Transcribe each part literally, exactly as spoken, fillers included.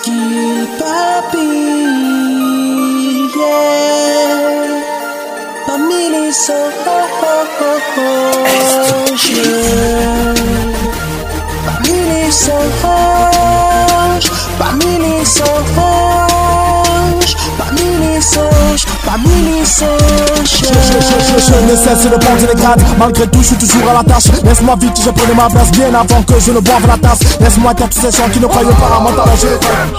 tranquille, papi, yeah. Parmi les songes, parmi les songes, parmi les songes, parmi les songes, parmi les songes. Je, je, je, je, je ne cesse de prendre les grades. Malgré tout, je suis toujours à la tâche. Laisse-moi vite, je prenais ma place bien avant que je ne boive la tasse. Laisse-moi dire tous ces gens qui ne croyaient pas à mon talent. Je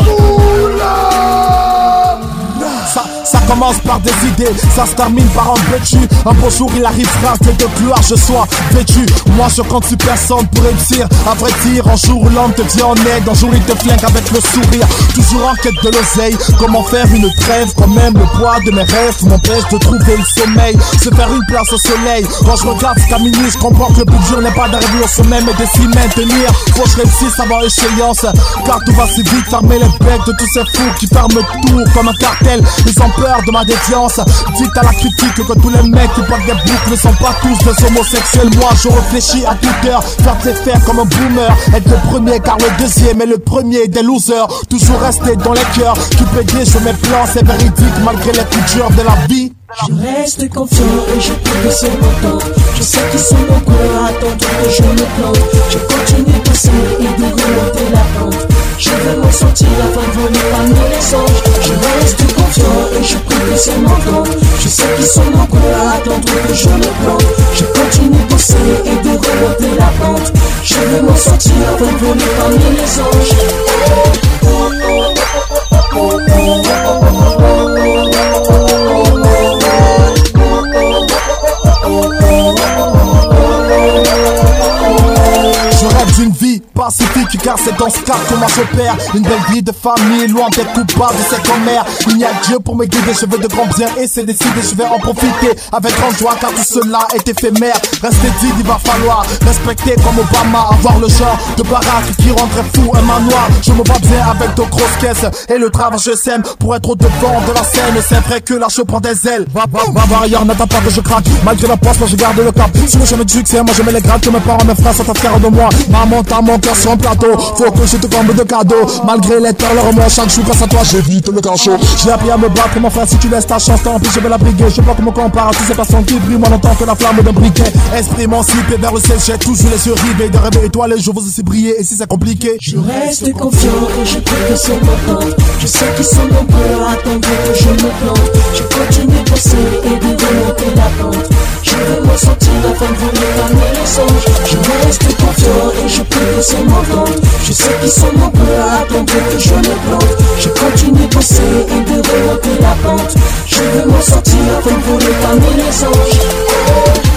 Ça, ça commence par des idées, ça se termine par un bêtu. Un beau jour il arrivera que de gloire je sois vêtu. Moi je compte sur personne pour réussir. À vrai dire, un jour l'homme te vient en aide, un jour il te flingue avec le sourire. Toujours en quête de l'oseille, comment faire une trêve. Quand même le poids de mes rêves m'empêche de trouver le sommeil. Se faire une place au soleil. Quand je regarde ce qu'à minuit, je comprends que le but dur n'est pas d'arriver au sommet mais de s'y maintenir. Faut que je réussisse avant échéance, car tout va si vite. Fermer les becs de tous ces fous qui ferment tout comme un cartel. Ils ont peur de ma défiance. Dites à la critique que tous les mecs qui portent des boucles ne sont pas tous des homosexuels. Moi je réfléchis à toute heure, faire ses faire comme un boomer. Être le premier car le deuxième est le premier des losers. Toujours rester dans les cœurs, tout péter sur mes plans. C'est véridique malgré les coups durs de la vie. Je reste confiant et je peux que c'est mon temps. Je sais qu'ils sont nombreux à attendre que je me plante. Je continue de pousser et de remonter la pente. Je veux m'en sortir afin de voler parmi les anges. Je reste confiant et je prie que c'est mon temps. Je sais qu'ils sont nombreux à attendre que je me plante. Je continue de pousser et de remonter la pente. Je veux m'en sortir afin de voler parmi les anges. Je rêve d'une vie pacifique car c'est dans ce cas que moi j'opère. Une belle vie de famille, loin d'être coupable de cette mère. Il y a Dieu pour me guider, je veux de grands biens et c'est décidé, je vais en profiter avec grande joie car tout cela est éphémère. Rester dit, il va falloir respecter comme Obama, avoir le genre de baraque qui rendrait fou un manoir. Je me bats bien avec de grosses caisses et le travail je sème pour être au devant de la scène. C'est vrai que là je prends des ailes. Va, va, va voir ailleurs, n'attends pas que je craque. Malgré la poisse, moi je garde le cap. Sur le chemin du succès, moi je mets les grades que mes parents me frères sont fiers de moi. Maman, t'as mon cœur sur un plateau, faut que je te comble de cadeaux. Malgré les torts, leur moi chaque jour grâce à toi j'évite le cachot. J'ai appris à me battre mon frère, si tu laisses ta chance tant pis je vais la briguer. Je sais pas comment compare à tous ces personnes qui brillent moins longtemps que la flamme d'un briquet. Esprit émancipé vers le ciel, j'ai toujours les yeux rivés. De rêver étoilés, je veux aussi briller et si c'est compliqué je reste confiant et je prie que c'est mon temps. Je sais qu'ils sont nombreux à attendre que je me plante. Je continue de pousser et de remonter la pente. Je veux m'en sortir afin de voler parmi les anges. Je reste confiant et je prie que c'est mon temps. Je sais qu'ils sont nombreux à attendre que je me plante. Je continue de pousser et de remonter la pente. Je veux m'en sortir afin de voler parmi les anges.